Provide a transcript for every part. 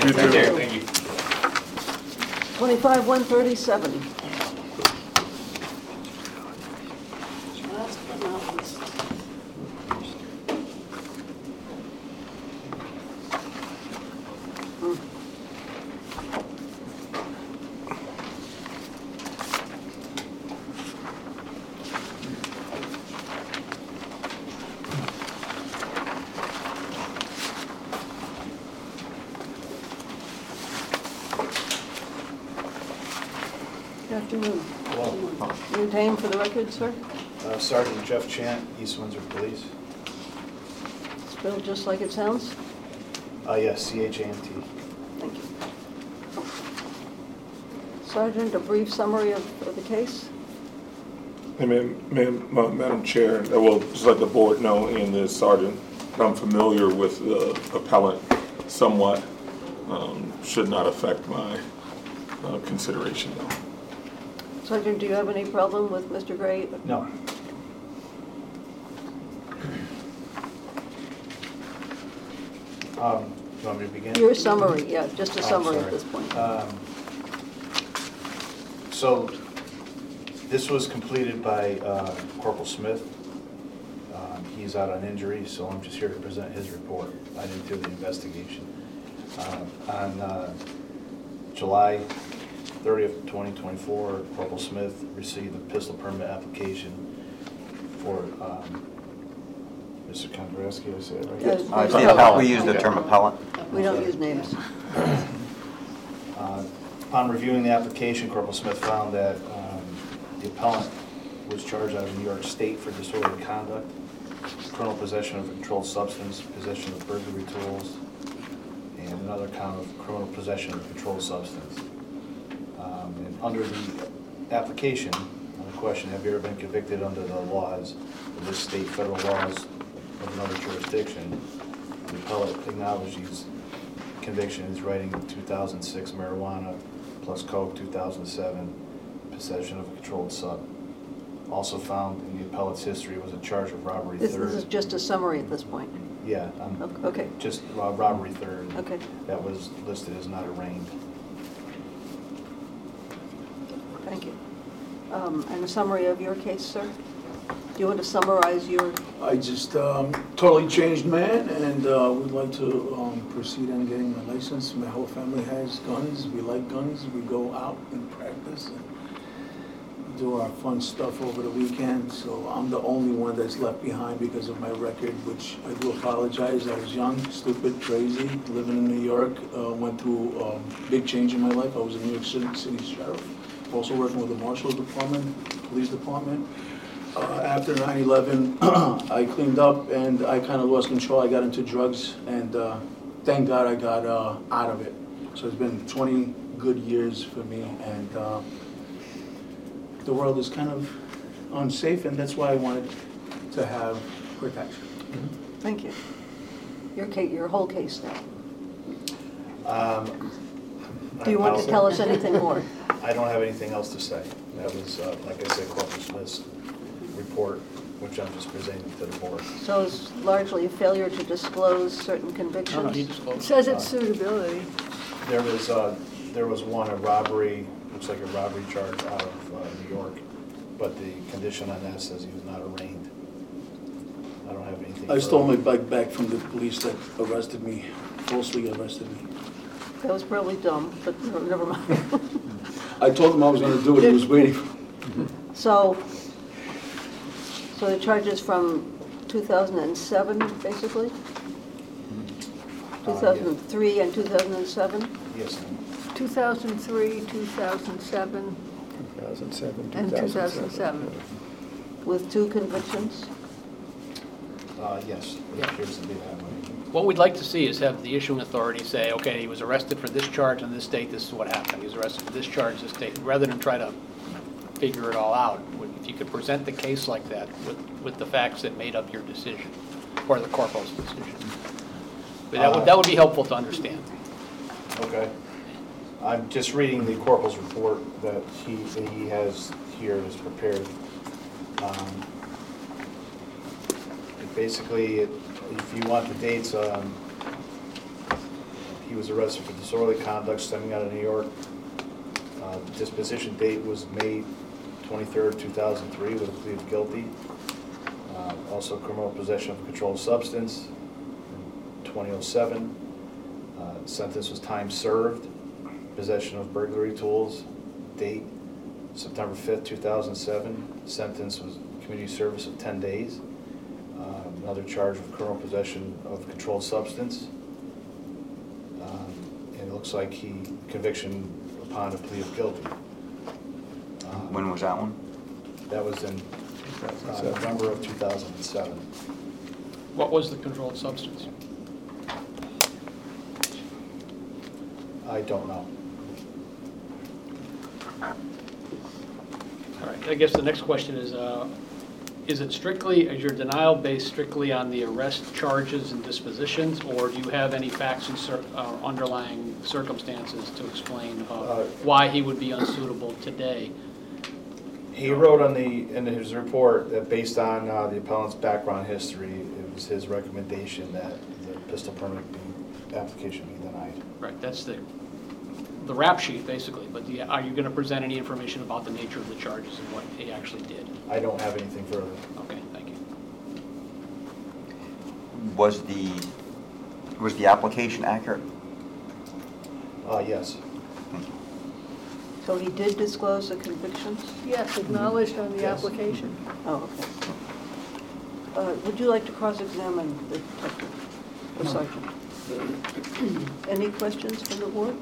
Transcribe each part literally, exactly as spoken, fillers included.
You too. Thank you. Twenty-five, one thirty-seven. Last but not least. Hmm. Good afternoon. Hello. Your name for the record, sir? Uh, Sergeant Jeff Chant, East Windsor Police. Spelled just like it sounds? Uh, yes, C H A N T. Thank you. Sergeant, a brief summary of, of the case? Hey, ma'am, ma'am, uh, Madam Chair, I will just let the board know and the sergeant, I'm familiar with the appellant somewhat. Um, should not affect my uh, consideration, though. Sergeant, do you have any problem with Mister Gray? No. Um, you want me to begin? Your summary, yeah, just a Oh, summary at sorry. this point. Um, So, this was completed by uh, Corporal Smith. Um, He's out on injury, so I'm just here to present his report. I didn't do the investigation. Uh, On uh, July thirtieth, twenty twenty-four, Corporal Smith received a pistol permit application for um, Mister Kondrowski, I say it right? Yes. Uh, it's the appellant. We use the term appellant. We don't use names. Uh, Upon reviewing the application, Corporal Smith found that um, the appellant was charged out of New York State for disorderly conduct, criminal possession of a controlled substance, possession of burglary tools, and another count of criminal possession of a controlled substance. Um, And under the application, on the question, have you ever been convicted under the laws of this state, federal laws of another jurisdiction, the appellant acknowledges conviction is writing two thousand six marijuana plus coke, two thousand seven possession of a controlled sub. Also found in the appellate's history was a charge of robbery This third. this is just a summary at this point. Yeah, um, Okay, just uh, robbery third. okay. That was listed as not arraigned. Thank you. Um, And a summary of your case, sir? Do you want to summarize your, I just um, totally changed man and uh, would like to um, proceed on getting my license. My whole family has guns. We like guns. We go out and practice and do our fun stuff over the weekend. So I'm the only one that's left behind because of my record, which I do apologize. I was young, stupid, crazy, living in New York. Uh, went through a um, big change in my life. I was a New York City, City sheriff, also working with the Marshals Department, Police Department. Uh, after nine eleven, I cleaned up and I kind of lost control. I got into drugs and uh, thank God I got uh, out of it. So it's been twenty good years for me and uh, the world is kind of unsafe and that's why I wanted to have protection. thank you. Your case, your whole case now. Um, Do you want to tell us anything more? I don't have anything else to say. That was, uh, like I said, Corporal Smith's report, which I'm just presenting to the board. So it's largely a failure to disclose certain convictions? It Says it's suitability. There was, uh, there was one, a robbery, looks like a robbery charge out of uh, New York, but the condition on that says he was not arraigned. I don't have anything. I stole my further. bike back from the police that arrested me, falsely arrested me. That was probably dumb, but no- never mind. I told him I was going to do it, he was waiting for me. So, so the charges from two thousand seven, basically? Uh, two thousand three and two thousand seven? Yes, ma'am. two thousand three, two thousand seven, two thousand seven, and two thousand seven. With two convictions? Uh, yes, it appears to be that way. What we'd like to see is have the issuing authority say, okay, he was arrested for this charge in this state, this is what happened. He was arrested for this charge, this state, rather than try to figure it all out. If you could present the case like that with, with the facts that made up your decision, or the corporal's decision. But that would, that would be helpful to understand. Okay. I'm just reading the corporal's report that he, that he has here, is prepared. Um, it Basically, it- if you want the dates, um, he he was arrested for disorderly conduct stemming out of New York. Uh, Disposition date was May twenty-third, two thousand three, with a plea of guilty. Uh, Also criminal possession of a controlled substance in twenty oh seven. Uh, Sentence was time served. Possession of burglary tools, date September fifth, two thousand seven. Sentence was community service of ten days. Uh, Another charge of criminal possession of controlled substance. Um, And it looks like he, conviction upon a plea of guilty. Um, When was that one? That was in uh, November of two thousand seven. What was the controlled substance? I don't know. All right, I guess the next question is, uh, is it strictly, is your denial based strictly on the arrest charges and dispositions, or do you have any facts and cir- uh, underlying circumstances to explain uh, Uh, why he would be unsuitable today? He wrote on the, in his report that based on uh, the appellant's background history, it was his recommendation that the pistol permit be, application be denied. Right, that's the, the rap sheet, basically, but the- are you going to present any information about the nature of the charges and what he actually did? I don't have anything further. Okay, thank you. Was the, was the application accurate? Uh, yes. So he did disclose the convictions? Yes, acknowledged on the Yes. application. Oh, okay. Uh, Would you like to cross-examine the detective, the sergeant? Any questions from the board?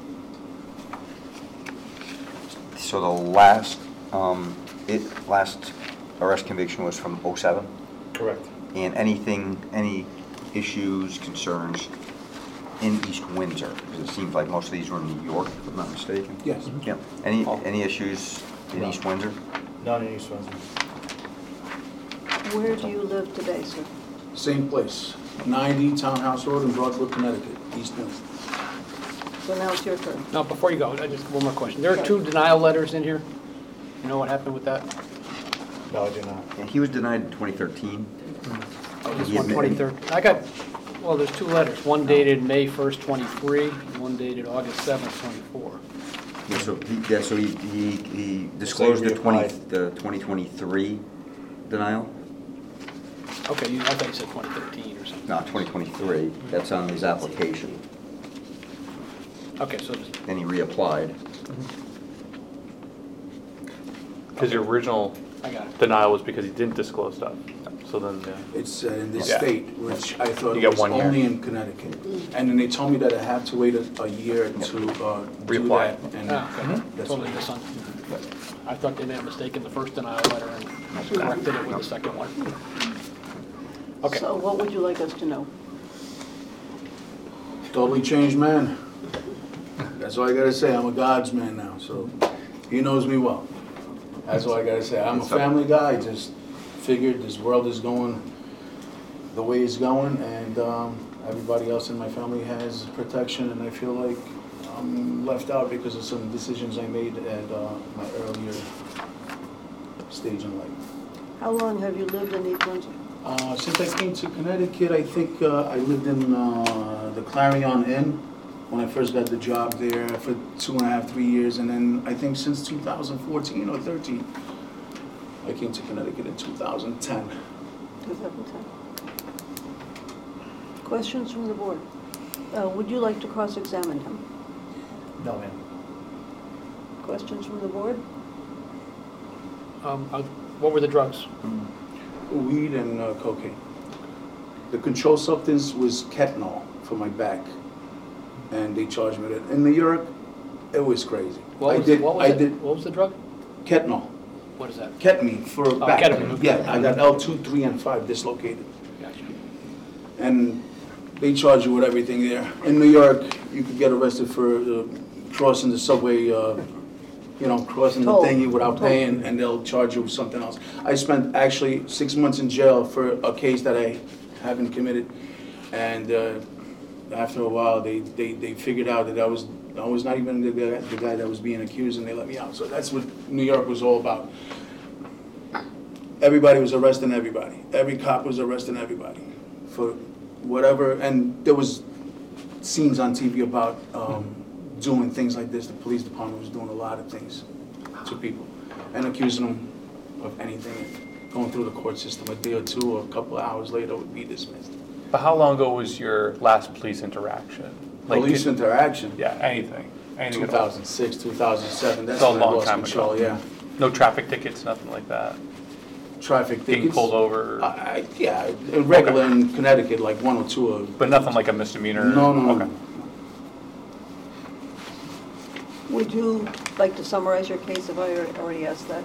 So the last, um, it, last arrest conviction was from oh seven? Correct. And anything, any issues, concerns in East Windsor? Because it seems like most of these were in New York, if I'm not mistaken. Yes. Yeah. Any, any issues in No. East Windsor? None in East Windsor. Where do you live today, sir? Same place, ninety Townhouse Road in Broadbrook, Connecticut, East Windsor. So now it's your turn. Now, before you go, I just, one more question. There are two denial letters in here. You know what happened with that? No, I do not. And he was denied in twenty thirteen. Oh, this He one, admitted- twenty-third. I got, well, there's two letters. One dated May first, twenty-three, and one dated August seventh, twenty-four. Yeah, so he, yeah, so he, he, he disclosed the twenty, reapplied. the twenty twenty-three denial? Okay, you, I thought you said twenty thirteen or something. No, twenty twenty-three, that's on his application. Okay, so just, Then he reapplied. Because your original I got it. denial was because he didn't disclose stuff. So then, yeah. It's uh, in this Yeah. state, which I thought You it got was one year. only in Connecticut. And then they told me that I have to wait a, a year to uh, do Reapply. that. And Ah, okay. that's Totally what- misunderstood. I thought they made a mistake in the first denial letter and corrected it with the second one. Okay. So what would you like us to know? Totally changed man. That's all I gotta say. I'm a God's man now, so he knows me well. That's all I gotta say. I'm a family guy. Just figured this world is going the way it's going, and um, everybody else in my family has protection, and I feel like I'm left out because of some decisions I made at uh, my earlier stage in life. How long have you lived in East Windsor? Uh, Since I came to Connecticut, I think uh, I lived in uh, the Clarion Inn when I first got the job there for two and a half, three years. And then I think since two thousand fourteen or thirteen, I came to Connecticut in two thousand ten. two thousand ten. Questions from the board? Uh, Would you like to cross-examine him? No, ma'am. Questions from the board? Um, uh, What were the drugs? Weed and uh, cocaine. The controlled substance was ketanol for my back, and they charged me that. In New York, it was crazy. What I was, did, what was I it? did What was the drug? ketanol. What is that? Ketamine for Oh, back. ketamine, okay. Yeah, I got L two, three, and five dislocated. Gotcha. And they charge you with everything there. In New York, you could get arrested for uh, crossing the subway, uh, you know, crossing the Toll. thingy without Toll. paying, and they'll charge you with something else. I spent actually six months in jail for a case that I haven't committed. And uh, after a while, they, they, they figured out that I was, I was not even the guy, the guy that was being accused, and they let me out. So that's what New York was all about. Everybody was arresting everybody. Every cop was arresting everybody for whatever, and there was scenes on T V about um, doing things like this. The police department was doing a lot of things to people and accusing them of anything, going through the court system a day or two or a couple of hours later would be dismissed. But how long ago was your last police interaction? Like, Police did- interaction, Yeah, anything, anything two at all? thousand six, two thousand seven, that's It's a when I long lost time control, ago. yeah. No traffic tickets, nothing like that? Traffic Being tickets. pulled over? I, I- yeah, in regular in Connecticut, like one or two of. But nothing like a misdemeanor? No, no, no. Okay. Would you like to summarize your case? Have I already asked that?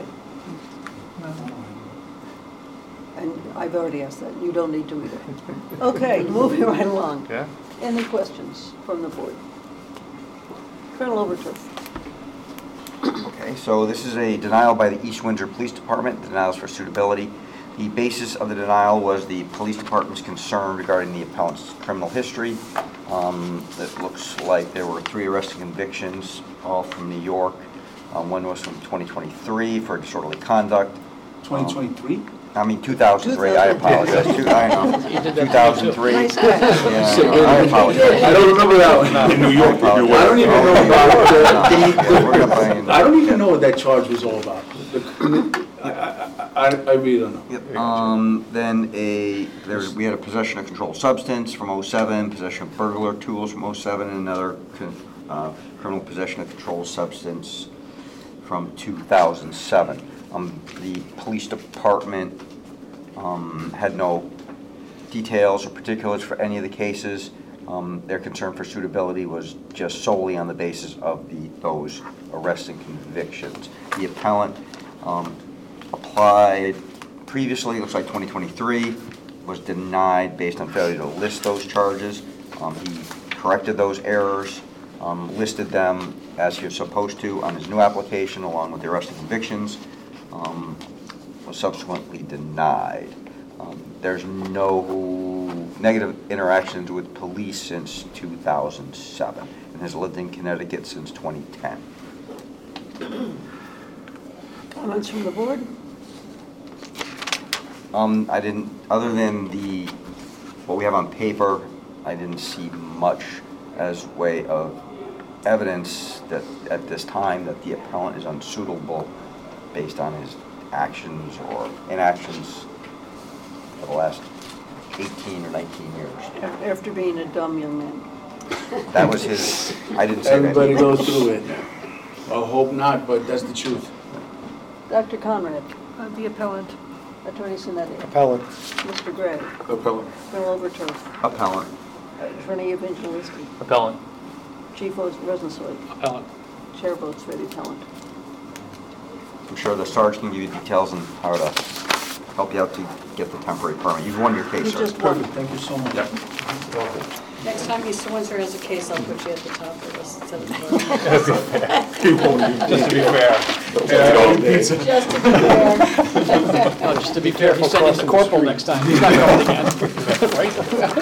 And I've already asked that. You don't need to either. Okay, moving right along. Yeah? Any questions from the board? Colonel Overturf. Okay, so this is a denial by the East Windsor Police Department, denials for suitability. The basis of the denial was the police department's concern regarding the appellant's criminal history. Um, It looks like there were three arrest and convictions, all from New York. Um, One was from twenty twenty-three for disorderly conduct. twenty twenty-three? I mean, two thousand three, I apologize. Two- I know, You did that to me, too. two thousand three. Nice guy. Yeah, I apologize. I don't remember that one. In New York, if you're I don't aware. even know about the, Yeah, we're gonna find- I don't even know what that charge was all about. The- I, I, I, I really don't know. Yep. Um, then a, there, we had a possession of controlled substance from oh seven, possession of burglar tools from oh seven, and another con- uh, criminal possession of controlled substance from two thousand seven. Um, the police department, um, had no details or particulars for any of the cases. Um, their concern for suitability was just solely on the basis of the, those arrests and convictions. The appellant, um, applied previously, it looks like twenty twenty-three, was denied based on failure to list those charges. Um, He corrected those errors, um, listed them as he was supposed to on his new application along with the arrest and convictions, um, was subsequently denied. Um, There's no negative interactions with police since two thousand seven and has lived in Connecticut since twenty ten. Comments from the board? Um, I didn't, other than the, what we have on paper, I didn't see much as way of evidence that, at this time, that the appellant is unsuitable based on his actions or inactions for the last eighteen or nineteen years. Af- After being a dumb young man. That was his, I didn't say that. Everybody goes through it. I hope not, but that's the truth. Doctor Conrad, Uh, The appellant. Attorney Sinetti, Appellant. Mister Gray, Appellant. Colonel Overturf, Appellant. Attorney Evangelisky, Appellant. Chief Rosenstoy, Appellant. Chair votes for the appellant. I'm sure the sergeant can give you details on how to help you out to get the temporary permit. You've won your You case, sir. just won. Perfect, thank you so much. Yep. Next time East Windsor has a case, I'll put you at the top of the list instead of the Keep holding. Just to be fair. bottom. Just to be fair. No, just to be fair, he's sending the corporal next time. He's not coming again. Right?